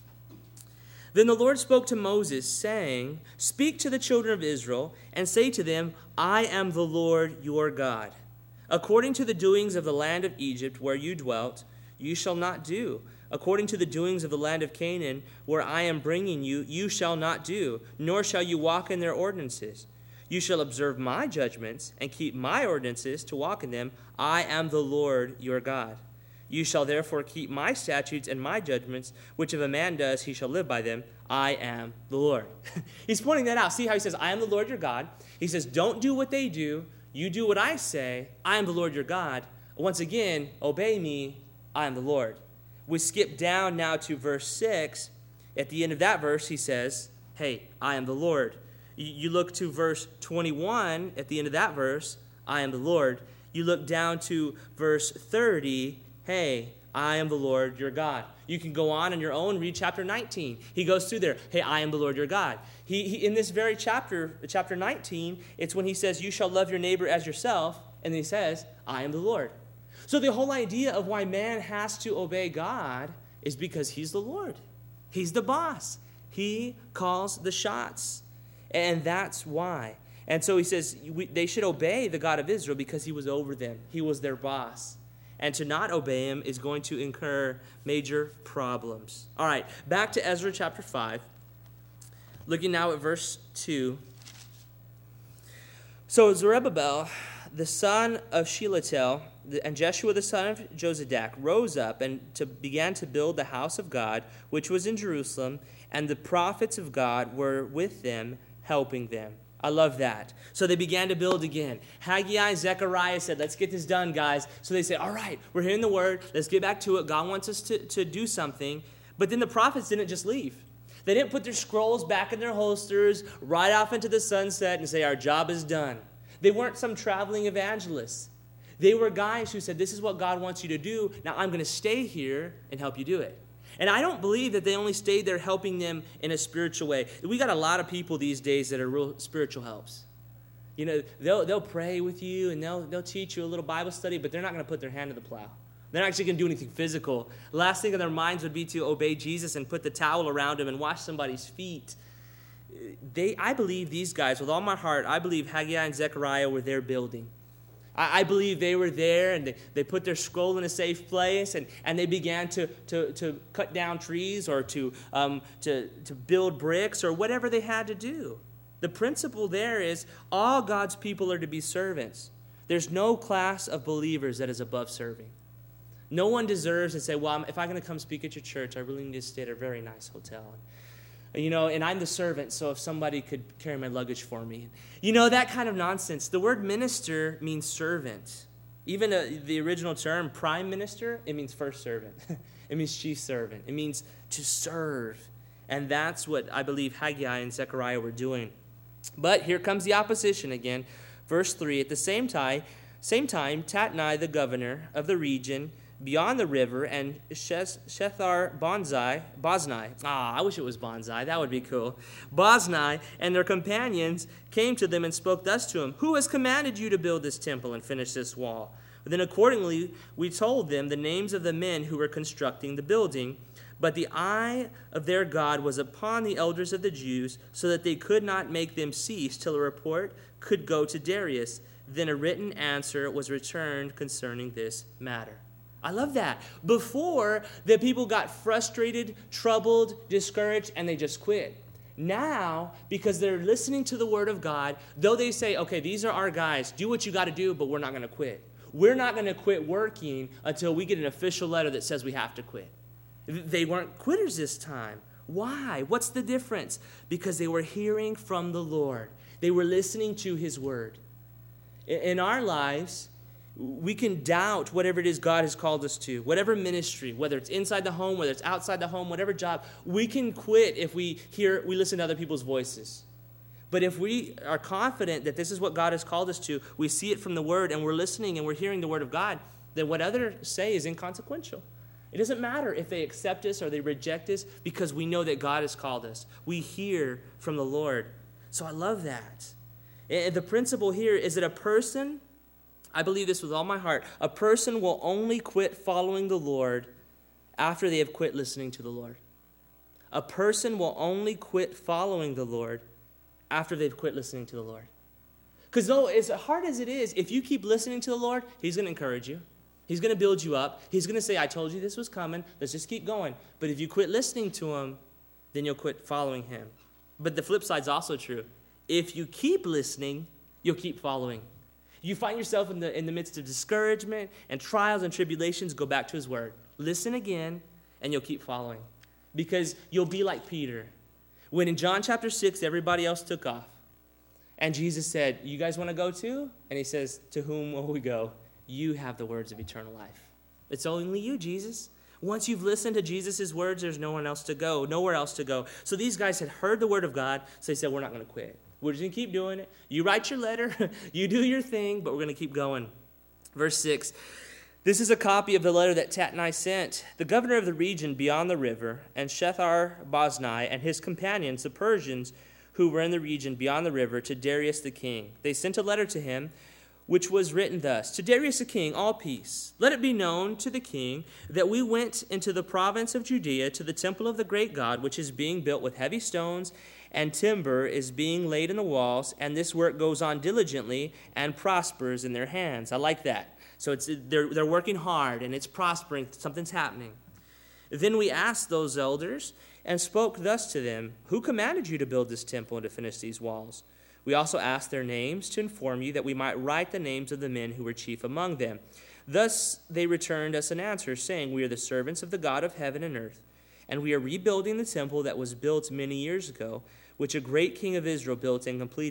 Then the Lord spoke to Moses, saying, Speak to the children of Israel, and say to them, I am the Lord your God. According to the doings of the land of Egypt, where you dwelt, you shall not do. According to the doings of the land of Canaan, where I am bringing you, you shall not do, nor shall you walk in their ordinances. You shall observe my judgments and keep my ordinances to walk in them. I am the Lord your God. You shall therefore keep my statutes and my judgments, which if a man does, he shall live by them. I am the Lord. He's pointing that out. See how he says, I am the Lord your God. He says, don't do what they do. You do what I say. I am the Lord your God. Once again, obey me. I am the Lord. We skip down now to verse 6. At the end of that verse, he says, hey, I am the Lord. You look to verse 21, at the end of that verse, I am the Lord. You look down to verse 30, hey, I am the Lord your God. You can go on your own, read chapter 19. He goes through there, hey, I am the Lord your God. He in this very chapter 19, it's when he says, you shall love your neighbor as yourself, and then he says, I am the Lord. So the whole idea of why man has to obey God is because he's the Lord. He's the boss. He calls the shots. And that's why. And so he says they should obey the God of Israel because he was over them. He was their boss. And to not obey him is going to incur major problems. All right, back to Ezra chapter 5. Looking now at verse 2. So Zerubbabel, the son of Shealtiel, and Jeshua the son of Jozadak rose up and began to build the house of God, which was in Jerusalem, and the prophets of God were with them, helping them. I love that. So they began to build again. Haggai and Zechariah said, let's get this done, guys. So they say, all right, we're hearing the word. Let's get back to it. God wants us to do something. But then the prophets didn't just leave. They didn't put their scrolls back in their holsters, ride off into the sunset and say, our job is done. They weren't some traveling evangelists. They were guys who said, this is what God wants you to do. Now I'm going to stay here and help you do it. And I don't believe that they only stayed there helping them in a spiritual way. We got a lot of people these days that are real spiritual helps. You know, they'll pray with you and they'll teach you a little Bible study, but they're not going to put their hand to the plow. They're not actually going to do anything physical. The last thing in their minds would be to obey Jesus and put the towel around him and wash somebody's feet. I believe these guys, with all my heart, I believe Haggai and Zechariah were there building. I believe they were there and they put their scroll in a safe place and they began to cut down trees or to build bricks or whatever they had to do. The principle there is all God's people are to be servants. There's no class of believers that is above serving. No one deserves to say, well, if I'm going to come speak at your church, I really need to stay at a very nice hotel. And I'm the servant, so if somebody could carry my luggage for me. That kind of nonsense. The word minister means servant. Even the original term, prime minister, it means first servant. It means chief servant. It means to serve. And that's what I believe Haggai and Zechariah were doing. But here comes the opposition again. Verse 3, at the same time, Tatnai, the governor of the region, beyond the river, and Shethar Boznai. I wish it was Bonsai. That would be cool. Boznai and their companions came to them and spoke thus to him, who has commanded you to build this temple and finish this wall? Then accordingly we told them the names of the men who were constructing the building, but the eye of their God was upon the elders of the Jews, so that they could not make them cease till a report could go to Darius. Then a written answer was returned concerning this matter. I love that. Before, the people got frustrated, troubled, discouraged, and they just quit. Now, because they're listening to the word of God, though they say, okay, these are our guys, do what you got to do, but we're not going to quit. We're not going to quit working until we get an official letter that says we have to quit. They weren't quitters this time. Why? What's the difference? Because they were hearing from the Lord. They were listening to his word. In our lives, we can doubt whatever it is God has called us to, whatever ministry, whether it's inside the home, whether it's outside the home, whatever job. We can quit if we listen to other people's voices. But if we are confident that this is what God has called us to, we see it from the word and we're listening and we're hearing the word of God, then what others say is inconsequential. It doesn't matter if they accept us or they reject us because we know that God has called us. We hear from the Lord. So I love that. And the principle here is that a person, I believe this with all my heart, a person will only quit following the Lord after they have quit listening to the Lord. A person will only quit following the Lord after they've quit listening to the Lord. Because though as hard as it is, if you keep listening to the Lord, he's going to encourage you. He's going to build you up. He's going to say, I told you this was coming. Let's just keep going. But if you quit listening to him, then you'll quit following him. But the flip side's also true. If you keep listening, you'll keep following. You find yourself in the midst of discouragement and trials and tribulations, go back to his word. Listen again, and you'll keep following. Because you'll be like Peter. When in John chapter 6, everybody else took off. And Jesus said, you guys want to go too? And he says, to whom will we go? You have the words of eternal life. It's only you, Jesus. Once you've listened to Jesus' words, there's nowhere else to go. So these guys had heard the word of God, so they said, we're not going to quit. We're just going to keep doing it. You write your letter, you do your thing, but we're going to keep going. Verse 6, this is a copy of the letter that Tatnai sent, the governor of the region beyond the river, and Shethar Boznai and his companions, the Persians, who were in the region beyond the river, to Darius the king. They sent a letter to him, which was written thus, to Darius the king, all peace. Let it be known to the king that we went into the province of Judea to the temple of the great God, which is being built with heavy stones, and timber is being laid in the walls, and this work goes on diligently and prospers in their hands. I like that. So they're working hard, and it's prospering. Something's happening. Then we asked those elders and spoke thus to them, who commanded you to build this temple and to finish these walls? We also asked their names to inform you that we might write the names of the men who were chief among them. Thus they returned us an answer, saying, we are the servants of the God of heaven and earth, and we are rebuilding the temple that was built many years ago, which a great king of Israel built and completed.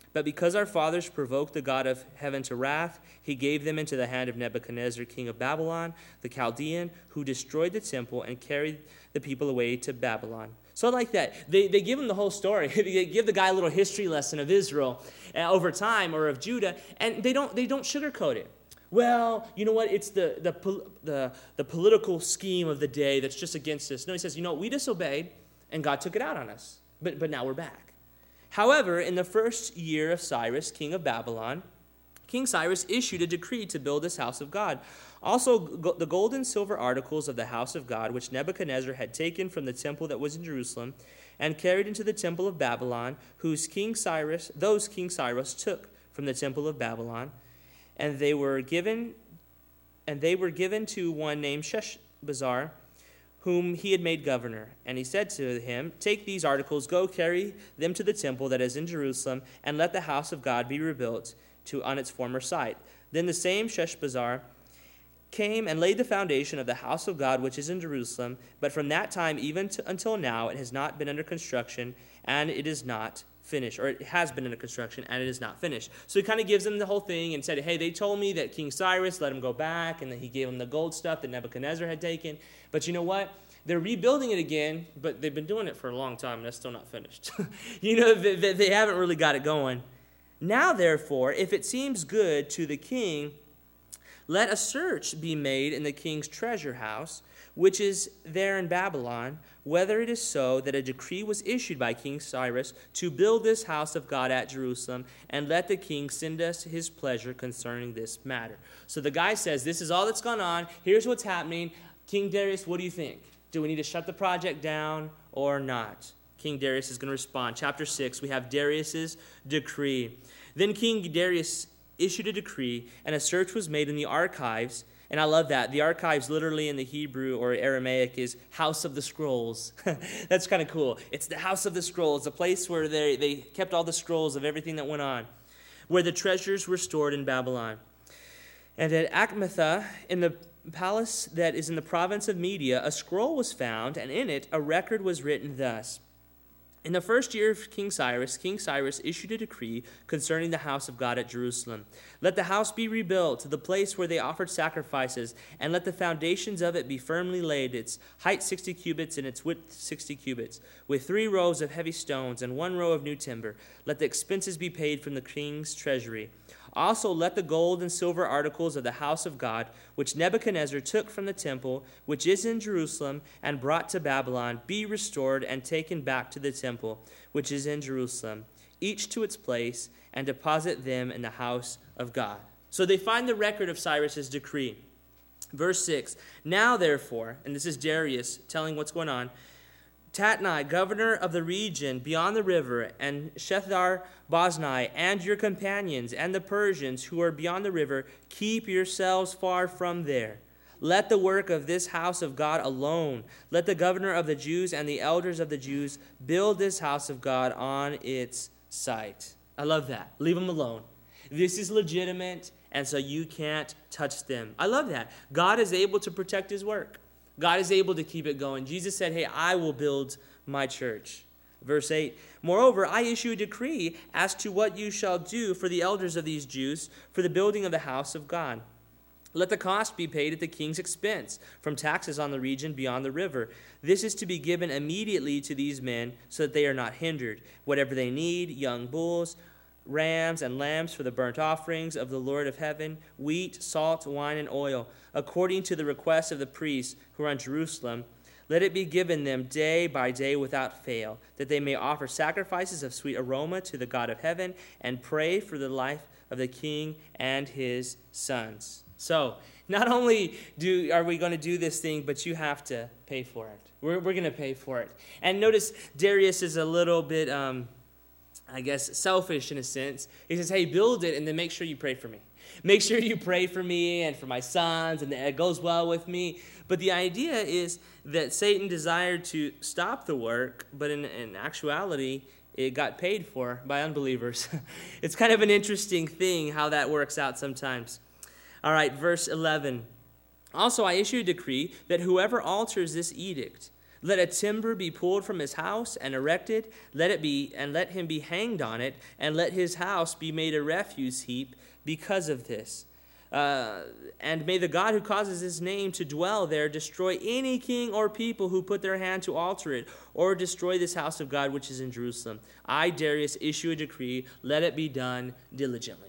But because our fathers provoked the God of heaven to wrath, he gave them into the hand of Nebuchadnezzar, king of Babylon, the Chaldean, who destroyed the temple and carried the people away to Babylon. So like that, they give him the whole story. They give the guy a little history lesson of Israel over time, or of Judah, and they don't sugarcoat it. Well, you know what? It's the political scheme of the day that's just against us. No, he says, we disobeyed, and God took it out on us. But now we're back. However, in the first year of Cyrus, king of Babylon, King Cyrus issued a decree to build this house of God. Also, the gold and silver articles of the house of God, which Nebuchadnezzar had taken from the temple that was in Jerusalem, and carried into the temple of Babylon, those King Cyrus took from the temple of Babylon, and they were given to one named Sheshbazzar, whom he had made governor. And he said to him, "Take these articles, go carry them to the temple that is in Jerusalem, and let the house of God be rebuilt on its former site." Then the same Sheshbazzar came and laid the foundation of the house of God which is in Jerusalem, but from that time even until now it has not been under construction, and it is not finished, or it has been under construction, and it is not finished. So he kind of gives them the whole thing and said, hey, they told me that King Cyrus let him go back, and then he gave him the gold stuff that Nebuchadnezzar had taken. But you know what? They're rebuilding it again, but they've been doing it for a long time, and that's still not finished. They haven't really got it going. Now, therefore, if it seems good to the king, let a search be made in the king's treasure house, which is there in Babylon, whether it is so that a decree was issued by King Cyrus to build this house of God at Jerusalem, and let the king send us his pleasure concerning this matter. So the guy says, this is all that's gone on. Here's what's happening. King Darius, what do you think? Do we need to shut the project down or not? King Darius is going to respond. Chapter 6, we have Darius's decree. Then King Darius issued a decree, and a search was made in the archives. And I love that. The archives literally in the Hebrew or Aramaic is House of the Scrolls. That's kind of cool. It's the House of the Scrolls, the place where they kept all the scrolls of everything that went on, where the treasures were stored in Babylon. And at Achmetha, in the palace that is in the province of Media, a scroll was found, and in it a record was written thus. In the first year of King Cyrus issued a decree concerning the house of God at Jerusalem. Let the house be rebuilt to the place where they offered sacrifices, and let the foundations of it be firmly laid, its height 60 cubits and its width 60 cubits, with 3 rows of heavy stones and 1 row of new timber. Let the expenses be paid from the king's treasury. Also let the gold and silver articles of the house of God, which Nebuchadnezzar took from the temple, which is in Jerusalem, and brought to Babylon, be restored and taken back to the temple, which is in Jerusalem, each to its place, and deposit them in the house of God. So they find the record of Cyrus's decree. Verse 6, now therefore, and this is Darius telling what's going on, Tatnai, governor of the region beyond the river, and Shethar-Boznai, and your companions, and the Persians who are beyond the river, keep yourselves far from there. Let the work of this house of God alone. Let the governor of the Jews and the elders of the Jews build this house of God on its site. I love that. Leave them alone. This is legitimate, and so you can't touch them. I love that. God is able to protect his work. God is able to keep it going. Jesus said, hey, I will build my church. Verse 8, moreover, I issue a decree as to what you shall do for the elders of these Jews for the building of the house of God. Let the cost be paid at the king's expense from taxes on the region beyond the river. This is to be given immediately to these men so that they are not hindered. Whatever they need, young bulls, rams and lambs for the burnt offerings of the Lord of heaven, wheat, salt, wine, and oil, according to the request of the priests who are in Jerusalem, let it be given them day by day without fail, that they may offer sacrifices of sweet aroma to the God of heaven and pray for the life of the king and his sons. So, not only are we going to do this thing, but you have to pay for it. We're going to pay for it. And notice Darius is a little bit selfish in a sense. He says, hey, build it and then make sure you pray for me. Make sure you pray for me and for my sons and that it goes well with me. But the idea is that Satan desired to stop the work, but in actuality, it got paid for by unbelievers. It's kind of an interesting thing how that works out sometimes. All right, verse 11. Also, I issue a decree that whoever alters this edict Let a timber be pulled from his house and erected, let him be hanged on it, and let his house be made a refuse heap because of this. And may the God who causes his name to dwell there destroy any king or people who put their hand to alter it, or destroy this house of God which is in Jerusalem. I, Darius, issue a decree, let it be done diligently.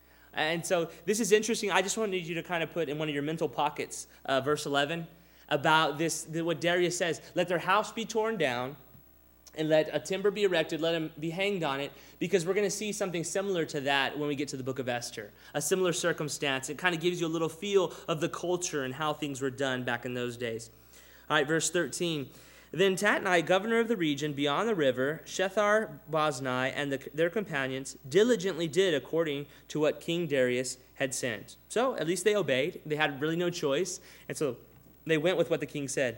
And so this is interesting. I just wanted you to kind of put in one of your mental pockets verse 11 about this, what Darius says. Let their house be torn down, and let a timber be erected, let him be hanged on it, because we're going to see something similar to that when we get to the book of Esther. A similar circumstance. It kind of gives you a little feel of the culture and how things were done back in those days. All right, verse 13. Then Tatnai, governor of the region beyond the river, Shethar-Boznai, and their companions diligently did according to what King Darius had sent. So at least they obeyed. They had really no choice. And so they went with what the king said.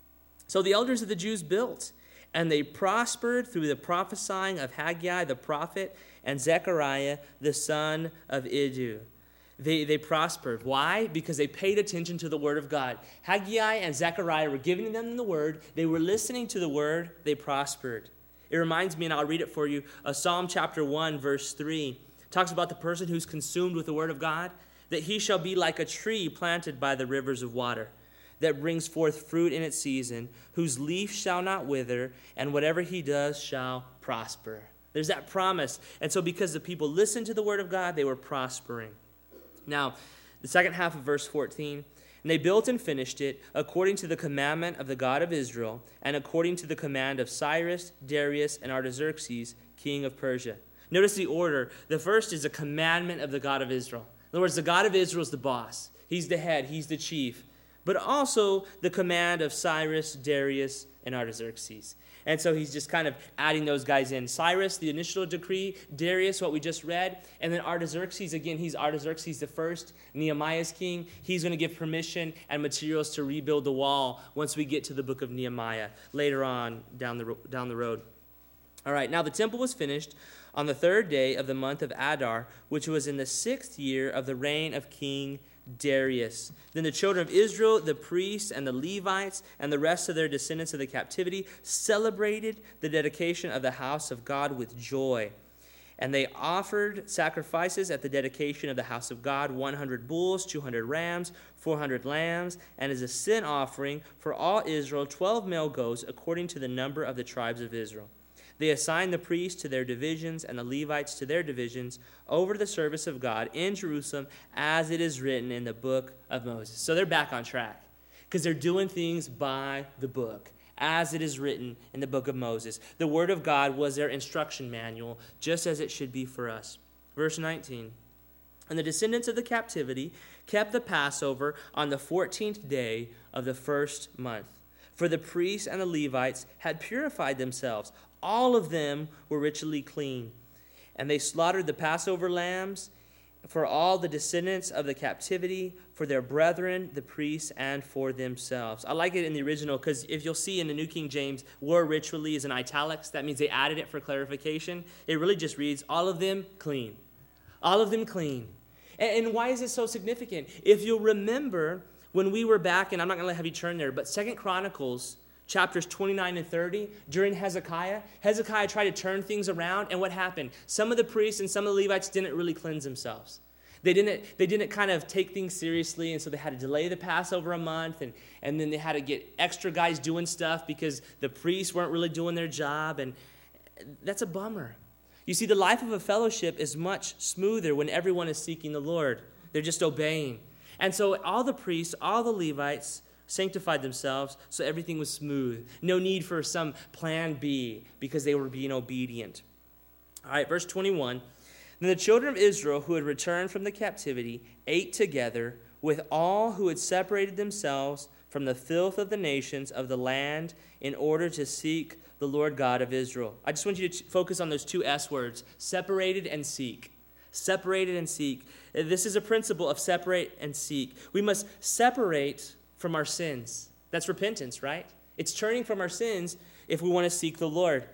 So the elders of the Jews built, and they prospered through the prophesying of Haggai the prophet and Zechariah the son of Iddu. They prospered. Why? Because they paid attention to the word of God. Haggai and Zechariah were giving them the word. They were listening to the word. They prospered. It reminds me, and I'll read it for you, Psalm chapter 1, verse 3. Talks about the person who's consumed with the word of God, that he shall be like a tree planted by the rivers of water, that brings forth fruit in its season, whose leaf shall not wither, and whatever he does shall prosper. There's that promise. And so because the people listened to the word of God, they were prospering. Now, the second half of verse 14, and they built and finished it according to the commandment of the God of Israel, and according to the command of Cyrus, Darius, and Artaxerxes, king of Persia. Notice the order. The first is a commandment of the God of Israel. In other words, the God of Israel is the boss. He's the head. He's the chief. But also the command of Cyrus, Darius, and Artaxerxes. And so he's just kind of adding those guys in. Cyrus, the initial decree. Darius, what we just read. And then Artaxerxes, again, he's Artaxerxes the first, Nehemiah's king. He's going to give permission and materials to rebuild the wall once we get to the book of Nehemiah later on down the road. All right, now the temple was finished on the third day of the month of Adar, which was in the 6th year of the reign of King Darius. Then the children of Israel, the priests and the Levites, and the rest of their descendants of the captivity celebrated the dedication of the house of God with joy. And they offered sacrifices at the dedication of the house of God, 100 bulls, 200 rams, 400 lambs, and as a sin offering for all Israel, 12 male goats, according to the number of the tribes of Israel. They assigned the priests to their divisions and the Levites to their divisions over the service of God in Jerusalem, as it is written in the book of Moses. So they're back on track because they're doing things by the book, as it is written in the book of Moses. The word of God was their instruction manual, just as it should be for us. Verse 19. And the descendants of the captivity kept the Passover on the 14th day of the first month. For the priests and the Levites had purified themselves. All of them were ritually clean. And they slaughtered the Passover lambs for all the descendants of the captivity, for their brethren, the priests, and for themselves. I like it in the original because if you'll see in the New King James, were ritually is in italics. That means they added it for clarification. It really just reads, all of them clean. All of them clean. And why is it so significant? If you'll remember, when we were back, and I'm not going to have you turn there, but 2 Chronicles chapters 29 and 30, during Hezekiah tried to turn things around, and what happened? Some of the priests and some of the Levites didn't really cleanse themselves. They didn't kind of take things seriously, and so they had to delay the Passover a month, and then they had to get extra guys doing stuff because the priests weren't really doing their job, and that's a bummer. You see, the life of a fellowship is much smoother when everyone is seeking the Lord. They're just obeying. And so all the priests, all the Levites sanctified themselves so everything was smooth. No need for some plan B because they were being obedient. All right, verse 21. Then the children of Israel who had returned from the captivity ate together with all who had separated themselves from the filth of the nations of the land in order to seek the Lord God of Israel. I just want you to focus on those two S words, separated and seek. Separated and seek. This is a principle of separate and seek. We must separate from our sins. That's repentance, right? It's turning from our sins if we want to seek the Lord.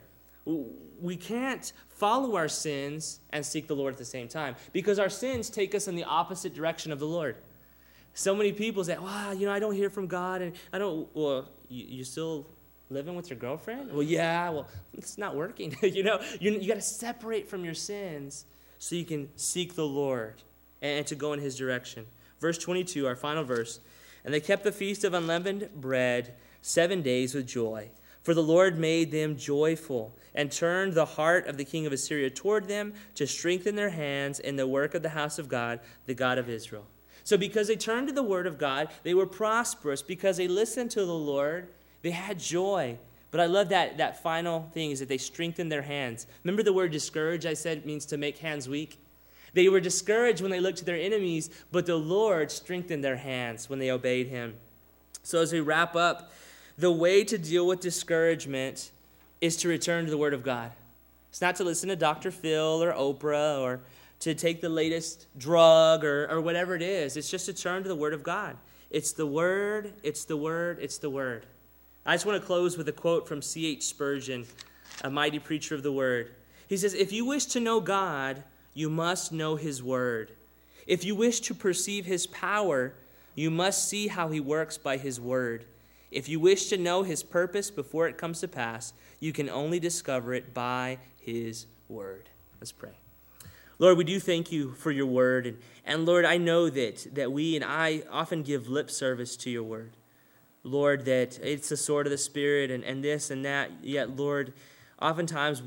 We can't follow our sins and seek the Lord at the same time because our sins take us in the opposite direction of the Lord. So many people say, well, I don't hear from God, and I don't, well, you still living with your girlfriend? Well, yeah, well, it's not working. You got to separate from your sins so you can seek the Lord and to go in his direction. Verse 22, our final verse. And they kept the feast of unleavened bread 7 days with joy. For the Lord made them joyful and turned the heart of the king of Assyria toward them to strengthen their hands in the work of the house of God, the God of Israel. So because they turned to the word of God, they were prosperous. Because they listened to the Lord, they had joy. But I love that final thing is that they strengthened their hands. Remember the word discourage I said means to make hands weak? They were discouraged when they looked to their enemies, but the Lord strengthened their hands when they obeyed him. So as we wrap up, the way to deal with discouragement is to return to the Word of God. It's not to listen to Dr. Phil or Oprah or to take the latest drug or whatever it is. It's just to turn to the Word of God. It's the Word, it's the Word, it's the Word. I just want to close with a quote from C.H. Spurgeon, a mighty preacher of the Word. He says, "If you wish to know God, you must know his word. If you wish to perceive his power, you must see how he works by his word. If you wish to know his purpose before it comes to pass, you can only discover it by his word." Let's pray. Lord, we do thank you for your word. And Lord, I know that we and I often give lip service to your word. Lord, that it's the sword of the Spirit and this and that. Yet, Lord, oftentimes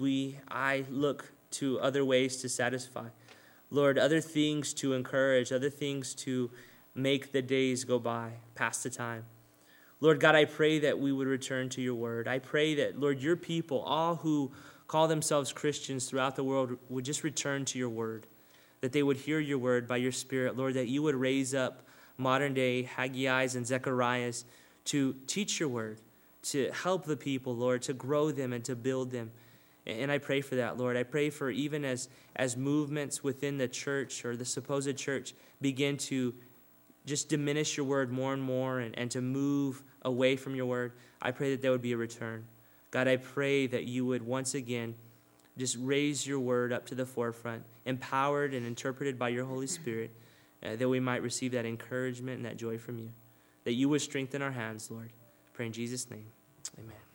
I look to other ways to satisfy. Lord, other things to encourage, other things to make the days go by, pass the time. Lord God, I pray that we would return to your word. I pray that, Lord, your people, all who call themselves Christians throughout the world, would just return to your word, that they would hear your word by your Spirit. Lord, that you would raise up modern-day Haggai's and Zechariah's to teach your word, to help the people, Lord, to grow them and to build them. And I pray for that, Lord. I pray for even as movements within the church or the supposed church begin to just diminish your word more and more and to move away from your word, I pray that there would be a return. God, I pray that you would once again just raise your word up to the forefront, empowered and interpreted by your Holy Spirit, that we might receive that encouragement and that joy from you, that you would strengthen our hands, Lord. I pray in Jesus' name, amen.